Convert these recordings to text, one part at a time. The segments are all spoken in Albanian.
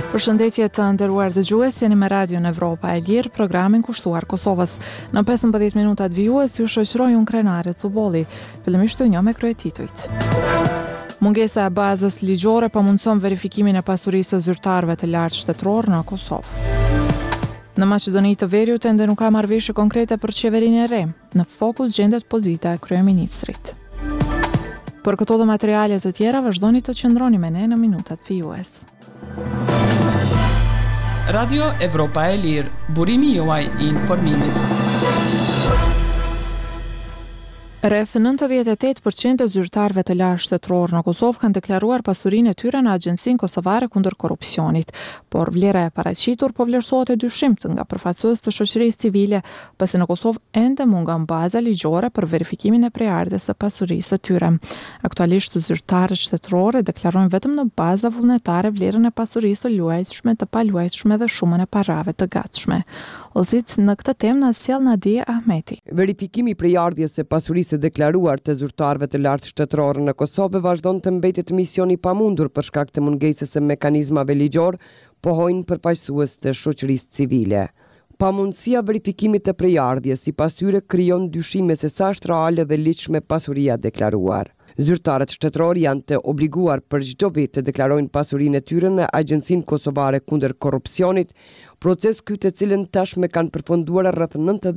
Përshëndetje të nderuar dëgjues, jeni me Radion Evropa e Lirë, programin kushtuar Kosovës. Në 15 minutat vijues ju shoqëroj unë Krenare Cubolli. Fillimisht një me kryetitujt. Mungesa e bazës ligjore pamundson verifikimin e pasurisë së zyrtarëve të lartë shtetëror në Kosovë. Në Maqedoni të Veriut ende nuk ka marrëveshje konkrete për qeverinë e re. Në fokus gjendet pozita e kryeministrit. Për këto dhe materiale të tjera vazhdoni të qëndroni me ne në minutat vijues. Radio Evropa e Lirë, burimi juaj I informimit. Rreth 98% e zyrtarëve të lartë shtetëror në Kosovë kanë deklaruar pasurinë e tyre në Agjencinë Kosovare kundër korrupsionit, por vlera e paraqitur po vlerësohet e dyshimt nga përfaqësues të shoqërisë civile, pasi në Kosovë ende mungon baza ligjore për verifikimin e prejardhjes së pasurisë së tyre. Aktualisht zyrtarët shtetëror deklarojnë vetëm në baza vullnetare vlerën e pasurisë së luajtshme, të paluajtshme dhe shumën e parave të gatshme. Olzic në këtë temë na sjell Nadia Ahmeti. Verifikimi I prejardhjes së pasurisë së deklaruar të zyrtarëve të lartë shtetëror në Kosovë vazhdon të mbetet mision I pamundur për shkak të mungesës së mekanizmave ligjor, pohojnë përfaqësues të shoqërisë civile. Pamundësia verifikimit të prejardhjes sipas tyre krijon dyshime se sa është reale dhe ligjshme pasuria deklaruar. Zyrtarët shtetëror janë të obliguar për çdo vit të deklarojnë pasurinë e tyre në Agjencinë Kosovare kundër korrupsionit, proces ky të cilën tashmë kanë përfunduar rreth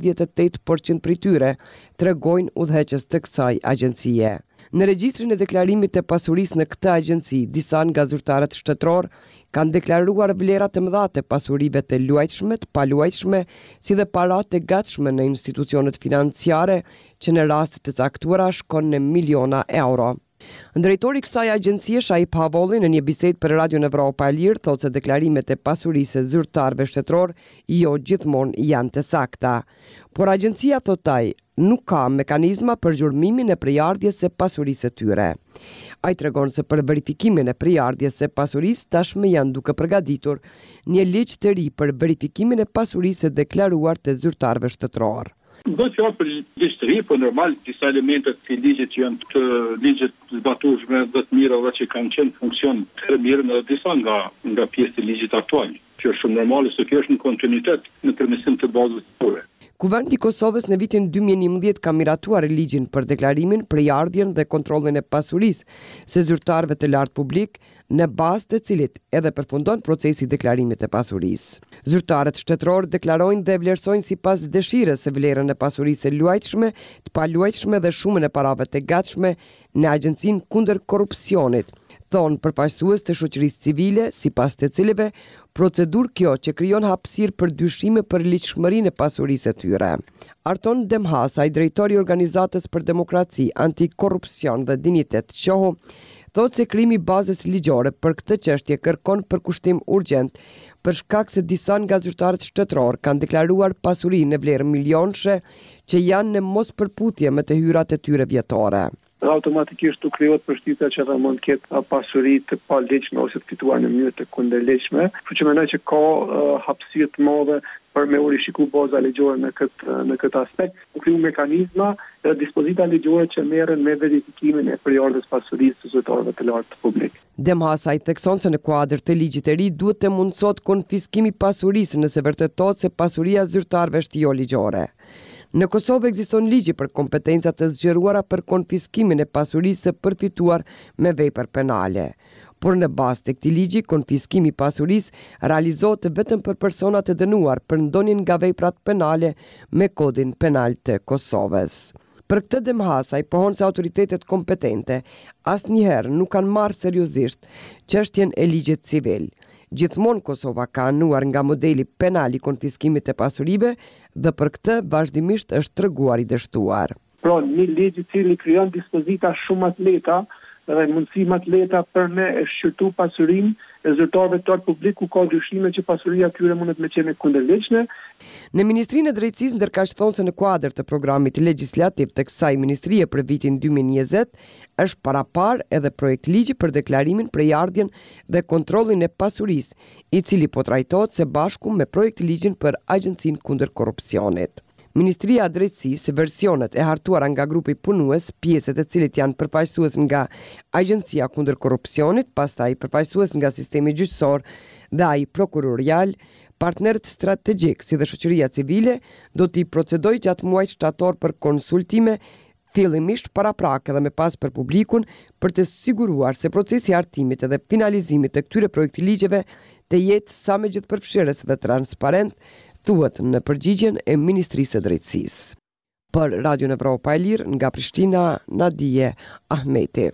98% prej tyre, tregojnë udhëheqës të kësaj agjencie. Në regjistrin e deklarimit të pasurisë në këtë agjenci, disa nga zyrtarët shtetëror kanë deklaruar vlera të mëdha të pasurive të luajtshme, të paluajtshme, si dhe paratë të gatshme në institucionet financiare, që në raste të caktuara shkon në miliona euro. Drejtori I kësaj agjencie, Shaip Havolli, në një bisedë për Radion Evropa e Lirë, thotë se deklarimet e pasurisë së zyrtarëve shtetëror jo gjithmonë janë të sakta. Por agjencia thotë ai nuk ka mekanizma për gjurmimin e prejardhjes së pasurisë së tyre. Ai tregon se për verifikimin e prejardhjes së pasurisë tashmë janë duke përgatitur një ligj të ri për verifikimin e pasurisë së deklaruar të zyrtarëve shtetëror. Do të për ligj të ri, po normal disa elemente të ligjit që janë të ligjet zbatueshme dhe të mira dhe që kanë qenë funksion të mirë në disa nga pjesë të ligjit aktual, që është shumë normale se kjo është në kontinuitet në përmirësim të bazës së tyre. Kuvendi I Kosovës në vitin 2011 ka miratuar ligjin për deklarimin, prejardhjen dhe kontrollin e pasurisë së zyrtarëve të lartë publik, në bazë të cilit edhe përfundon procesi I deklarimit të pasurisë. Zyrtarët shtetëror deklarojnë dhe vlerësojnë sipas dëshirës së vlerën e pasurisë së luajtshme, të paluajtshme dhe shumën e parave të gatshme në Agjencinë kundër korrupsionit, thonë përfaqësues të shoqërisë civile, sipas të cilëve procedurë kjo që krijon hapësirë për dyshime për ligjshmërinë e pasurisë së tyre. Arton Demhasaj, drejtori I Organizatës për Demokraci, Antikorrupsion dhe Dinjitet, qohu, thotë se krimi I bazës ligjore për këtë çështje kërkon përkushtim urgjent për shkak se disa nga zyrtarët shtetëror kanë deklaruar pasuri në vlerë milionëshe që janë në mospërputhje me të hyrat e tyre vjetore. Automatikisht u krijohet përshtypja që ata mund të ketë pasuri të paligjshme ose të fituar në mënyrë të kundërligjshme, kështu që mendoj që ka hapësirë të madhe për me u rishiku baza ligjore në këtë aspekt. U kriju mekanizma dhe dispozita ligjore që merren me verifikimin e prejardhjes pasurisë të zyrtarëve të lartë publik. Demhasaj thekson se në kuadër të ligjit të ri duhet të mundësot konfiskimi I pasurisë nëse vërtetohet se pasuria e zyrtarëve është jo ligjore. Në Kosovë ekziston ligji për kompetencat të zgjeruara për konfiskimin e pasurisë së përfituar me vepër penale. Por në bazë të këtij ligji, konfiskimi I pasurisë realizohet vetëm për persona të dënuar për ndonjën nga veprat penale me kodin penal të Kosovës. Për këtë Demhasaj pohon se autoritetet kompetente asnjëherë nuk kanë marrë seriozisht çështjen e ligjit civil. Gjithmonë Kosova ka anuar nga modeli penal I konfiskimit të pasurive dhe për këtë vazhdimisht është treguar I dështuar. Pra, një ligj I cili krijon dispozita shumë më të lehta dhe mundësi më të lehta për me e shqyrtu pasurinë e zyrtarëve të lartë publik ku ka dyshime që pasuria tyre mundet me qenë kundërligjshme. Në Ministrinë e Drejtësisë ndërkaq thonë se në kuadër të programit legjislativ të kësaj ministrie për vitin 2020 është parapar edhe projekt ligji për deklarimin, prejardhjen dhe kontrollin e pasurisë, I cili po trajtohet së bashku me projekt ligjin për Agjencinë kundër korrupsionit. Ministria e Drejtësisë versionet e hartuara nga grupi punues, pjesët e cilit janë përfaqësues nga Agjencia kundër korrupsionit, pastaj përfaqësues nga sistemi gjyqësor dhe ai prokurorial, partnerët strategjik si dhe shoqëria civile do t'i procedoj gjatë muajit shtator për konsultime, fillimisht paraprake dhe me pas për publikun, për të siguruar se procesi i hartimit dhe finalizimit të këtyre projekti ligjeve të jetë sa më gjithëpërfshirës dhe transparent, thuhet në përgjigjen e Ministrisë së Drejtësisë. Për Radio Evropa e Lirë nga Prishtina, Nadije Ahmeti.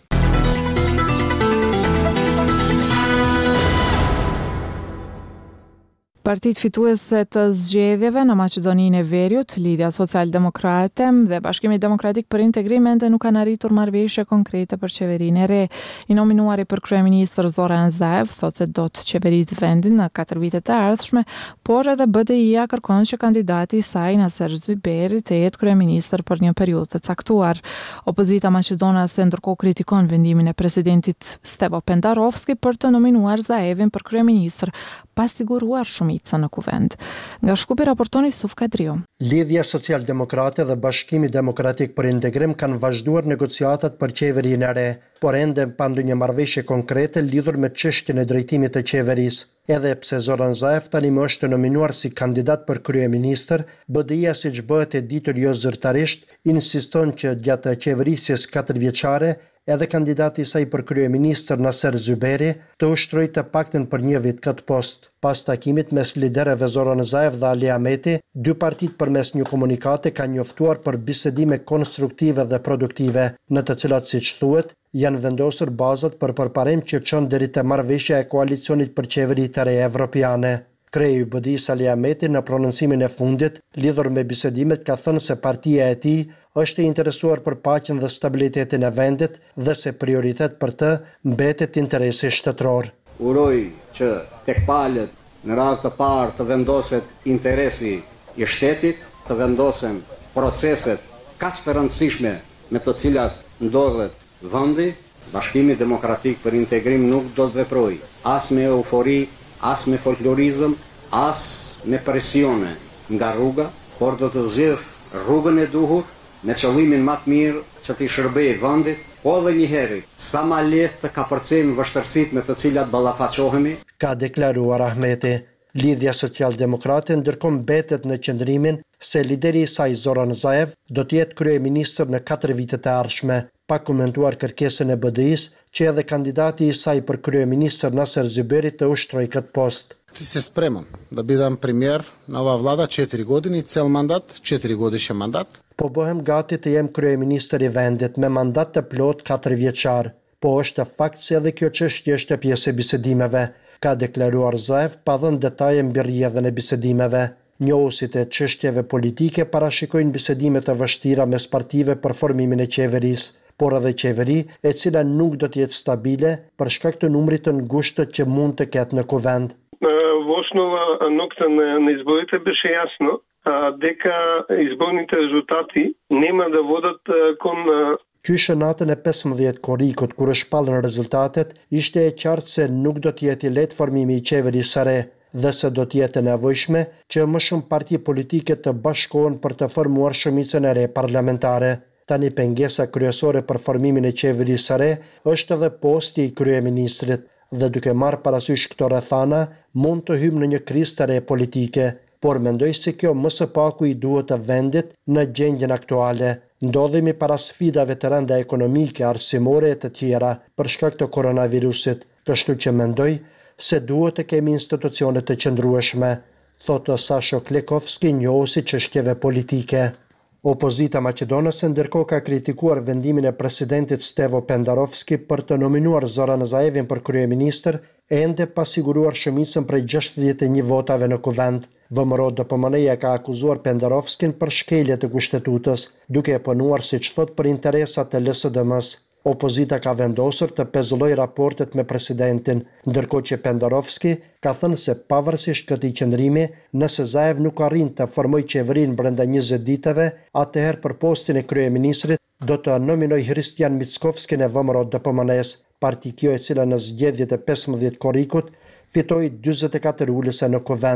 Partitë fituese të zgjedhjeve në Maqedoninë e Veriut, Lidhja Social-Demokrate dhe Bashkimi Demokratik për Integrim ende nuk kanë arritur marrëveshje konkrete për qeverinë e re. I nominuari për kryeministër Zoran Zaev thotë se do të qeverisë vendin në 4 vitet e ardhshme, por edhe BDI-a kërkon që kandidati i saj Naser Zyberi të jetë kryeministër për një periudhë të caktuar. Opozita maqedonase ndërkohë kritikon vendimin e presidentit Stevo Pendarovski për të nominuar Zaevin për kryeministër, pa siguruar shumica në kuvend. Nga Shkupi raporton Yusuf Kadriu. Lidhja Social-Demokrate dhe Bashkimi Demokratik për Integrim kanë vazhduar negociatat për qeverinë e re, por ende pa ndonjë marrëveshje konkrete lidhur me çështjen e drejtimit të qeverisë. Edhe pse Zoran Zaev tani më është nominuar si kandidat për kryeministër, BDI-a siç bëhet e ditur jo zyrtarisht, insiston që gjatë qeverisjes 4 vjeçare edhe kandidati i saj për kryeministër Naser Zyberi të ushtrojë të paktën për 1 vit këtë post. Pas takimit mes liderëve Zoran Zaev dhe Ali Ahmeti, dy partitë përmes një komunikate kanë njoftuar për bisedime konstruktive dhe produktive, në të cilat, siç thuhet, janë vendosur bazat për përparim që çon deri te marrëveshja e koalicionit për qeveri të re evropiane. Kreu i BDI-s Ali Ahmeti në prononcimin e fundit lidhur me bisedimet ka thënë se partia e tij është e interesuar për paqen dhe stabilitetin e vendit dhe se prioritet për të mbetet interesi shtetëror. Uroj që tek palët në radhë të parë të vendoset interesi i shtetit, të vendosen proceset kaq të rëndësishme me të cilat ndodhet vendi. Bashkimi Demokratik për Integrim nuk do të veprojë as me eufori, as me folklorizëm, as me presione nga rruga, por do të zgjidh rrugën e duhur me qëllimin më të mirë që t'i shërbejë vendit, po edhe një herë sa më lehtë të kapërcejmë vështirësitë me të cilat ballafaqohemi, ka deklaruar Ahmeti. Lidhja Social-Demokrate ndërkohë mbetet në qëndrimin se lideri i saj Zoran Zaev do të jetë kryeministër në 4 vitet e ardhshme, pa komentuar kërkesën e BDI-s që edhe kandidati i saj për kryeministër Naser Zyberi të ushtrojë këtë post. Ti se spreman da bidam premier në ova vlada 4 godini, cel mandat, 4 godishe mandat. Po bëhem gati të jem kryeministër i vendit me mandat të plot 4 vjeçar, po është fakt se edhe kjo çështje është pjesë e bisedimeve, ka deklaruar Zaev pa dhënë detaje mbi rrjedhën e bisedimeve. Njohuesit e çështjeve politike parashikojnë bisedime të vështira mes partive për formimin e qeverisë, por edhe qeveri e cila nuk do të jetë stabile për shkak të numrit të ngushtë që mund të ketë në kuvend. В основа нокта на изборите беше ясно дека изборните резултати нема да водат кон Qysh natën e 15 korrikut, kur është shpallën rezultatet, ishte e qartë se nuk do të jetë i lehtë formimi i qeverisë së re dhe se do të jetë e nevojshme që më shumë parti politike të bashkohen për të formuar shumicën e re parlamentare. Tani pengesa kryesore për formimin e qeverisë së re është edhe posti i kryeministrit dhe duke marrë parasysh këto rrethana, mund të hyjmë në një krizë të re politike, por mendoj se kjo më së paku i duhet të vendit në gjendjen aktuale. Ndodhemi para sfidave të rënda ekonomike, arsimore e të tjera për shkak të koronavirusit, kështu që mendoj se duhet të kemi institucione të qëndrueshme, thotë Sasho Klekovski, njohuesi çështjeve politike. Opozita maqedonase ndërkohë ka kritikuar vendimin e presidentit Stevo Pendarovski për të nominuar Zoran Zaevin për kryeministër, ende pa siguruar shumicën prej 61 votave në kuvend. VMRO DPMN-ja ka akuzuar Pendarovskin për shkelje të kushtetutës, duke e punuar siç thot për interesat e LSDM-s. Opozita ka vendosur të pezullojë raportet me presidentin, ndërkohë që Pendarovski ka thënë se pavarësisht këtij qëndrimi, nëse Zaev nuk arrin të formojë qeverinë brenda 20 ditëve, atëherë për postin e kryeministrit do të nominojë Hristijan Mickovskin e VMRO DPMN-s, parti kjo e cila në zgjedhjet e 15 korrikut fitoi 44 ulëse në kuvend.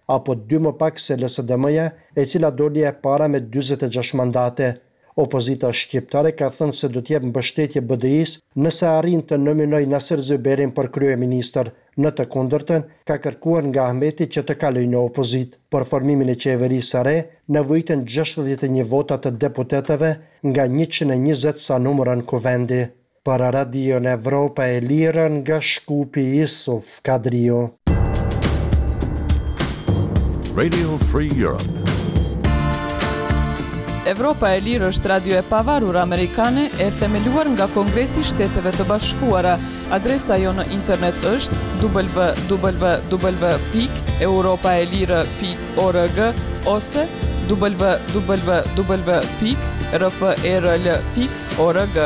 apo 2 më pak se LSDM-ja, e cila doli e para me 46 mandate. Opozita shqiptare ka thënë se do t'jep mbështetje BDI-s nëse arrin të nominojë Naser Zyberin për kryeministër. Në të kundërtën, ka kërkuar nga Ahmeti që të kalojë në opozit. Për formimin e qeverisë së re, nevojiten 61 vota të deputetëve nga 120 sa numërën kuvendi. Për Radio Evropa e Lirë nga Shkupi Isuf Kadrio. Radio Free Europe. Evropa e Lirë është radio e pavarur amerikane e themeluar nga Kongresi i Shteteve të Bashkuara. Adresa jo në internet është www.europaelire.org ose www.rfrl.org.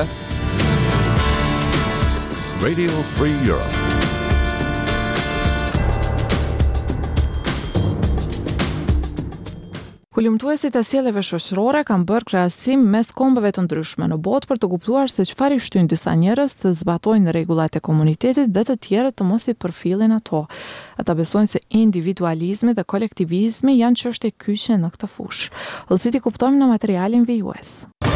Radio Free Europe. Hulumtuesit e sjelljeve shoqërore kanë bërë krahasim mes kombeve të ndryshme në botë për të kuptuar se çfarë i shtyn disa njerëz të zbatojnë rregullat e komunitetit dhe të tjerët të mos i përfillin ato. Ata besojnë se individualizmi dhe kolektivizmi janë çështje kyçe në këtë fushë. Vëllësit i kuptojmë në materialin vijues.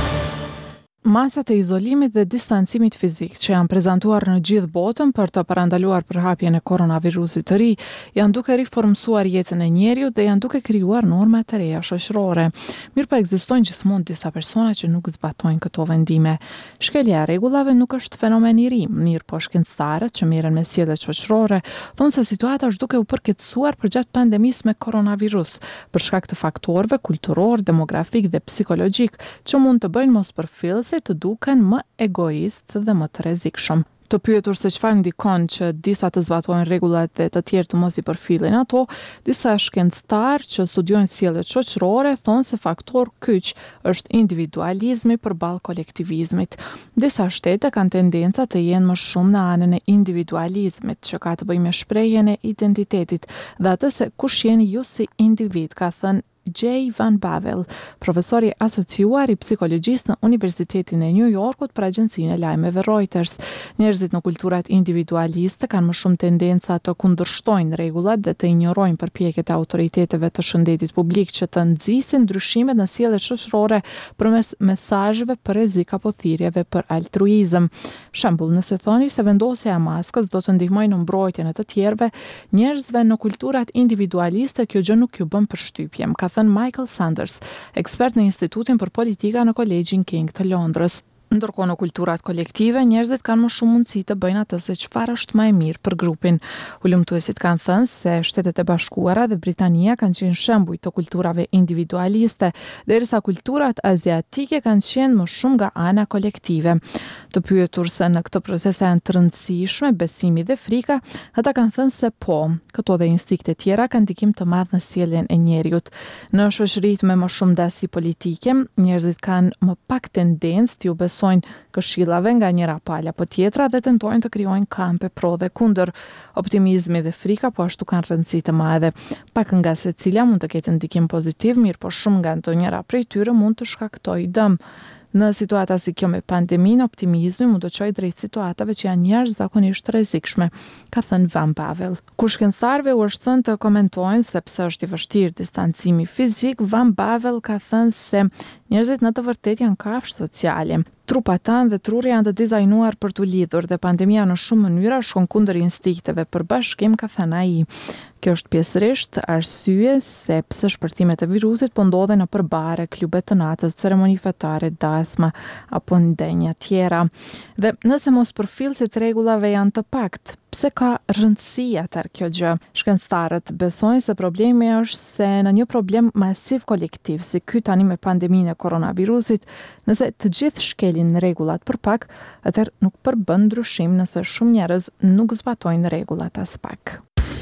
Masat e izolimit dhe distancimit fizik që janë prezantuar në gjithë botën për të parandaluar përhapjen e koronavirusit të ri, janë duke riformsuar jetën e njeriut dhe janë duke krijuar norma të reja shoqërore. Mirë po ekzistojnë gjithmonë disa persona që nuk zbatojnë këto vendime. Shkelja e rregullave nuk është fenomen i ri, mirë po shkencëtarët që merren me sjelljet shoqërore thonë se situata është duke u përkeqësuar përgjatë pandemisë me koronavirus, për shkak të faktorëve kulturor, demografik dhe psikologjik që mund të bëjnë mospërfillëse të duken më egoist dhe më të rrezikshëm. Të pyetur se çfarë ndikon që disa të zbatojnë rregullat dhe të tjerë të mos i përfillin ato, disa shkencëtarë që studiojnë sjelljet shoqërore thonë se faktor kyç është individualizmi përballë kolektivizmit. Disa shtete kanë tendenca të jenë më shumë në anën e individualizmit, që ka të bëjë me shprehjen e identitetit dhe atë se kush jeni ju si individ, ka thënë J. Van Bavel, profesori asociuar i psikologjisë në Universitetin e New Yorkut për agjencinë e lajmeve Reuters. Njerëzit në kulturat individualiste kanë më shumë tendenca të kundërshtojnë rregullat dhe të injorojnë përpjekjet e autoriteteve të shëndetit publik që të nxisin ndryshimet në sjelljet shoqërore përmes mesazheve për rrezik apo thirrjeve për altruizëm. Shembull, nëse thoni se vendosja e maskës do të ndihmojë në mbrojtjen e të tjerëve, njerëzve në kulturat individualiste kjo gjë nuk ju bën përshtypje, ka thënë Michael Sanders, ekspert në Institutin për Politika në Kolegjin King të Londrës. Ndërkohë në kulturat kolektive, njerëzit kanë më shumë mundësi të bëjnë atë se çfarë është më e mirë për grupin. Hulumtuesit kanë thënë se Shtetet e Bashkuara dhe Britania kanë qenë shembuj të kulturave individualiste, derisa kulturat aziatike kanë qenë më shumë nga ana kolektive. Të pyetur se në këtë proces janë të rëndësishme besimi dhe frika, ata kanë thënë se po, këto dhe instinkte tjera kanë ndikim të madh në sjelljen e njeriut. Në shoqëritë me më shumë dasi politike, njerëzit kanë më pak tendencë të besojnë këshillave nga njëra palë apo tjetra dhe tentojnë të krijojnë kampe pro dhe kundër. Optimizmi dhe frika po ashtu kanë rëndësi të madhe. Pak nga secila mund të ketë ndikim pozitiv, mirë po shumë nga ndonjëra prej tyre mund të shkaktojë dëm. Në situata si kjo me pandemin, optimizmi mund të çojë drejt situatave që janë jashtëzakonisht rrezikshme, ka thënë Van Bavel. Kur shkencëtarëve u është thënë të komentojnë sepse është i vështirë distancimi fizik, Van Bavel ka thënë se njerëzit në të vërtetë janë kafshë sociale. Trupat tanë dhe truri janë të dizajnuar për t'u lidhur dhe pandemia në shumë mënyra shkon kundër instinkteve për bashkim, ka thënë ai. Kjo është pjesërisht arsye sepse shpërthimet e virusit po ndodhen në përbare, klube të natës, ceremoni fetare, dasma apo ndenja tjera. Dhe nëse mos përfillësit rregullave janë të paktë, pse ka rëndësi atër kjo gjë? Shkencëtarët besojnë se problemi është se në një problem masiv kolektiv, si ky tani me pandeminë e koronavirusit, nëse të gjithë shkelin rregullat për pak, atëherë nuk përbën ndryshim nëse shumë njerëz nuk zbatojnë rregullat as pak.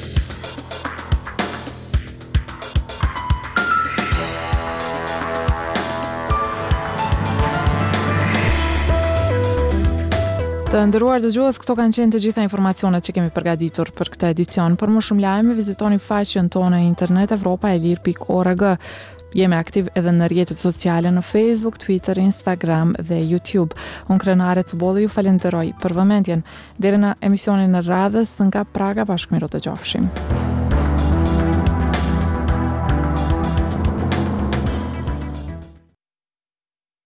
Të nderuar dëgjues, këto kanë qenë të gjitha informacionet që kemi përgatitur për këtë edicion. Për më shumë lajme, vizitoni faqen tonë në internet europaelir.org. Jemi aktiv edhe në rrjetet sociale në Facebook, Twitter, Instagram dhe YouTube. Unë Krenare Cbolli ju falenderoj për vëmendjen. Deri në emisionin e radhës nga Praga, bashkëmiru të gjofshim.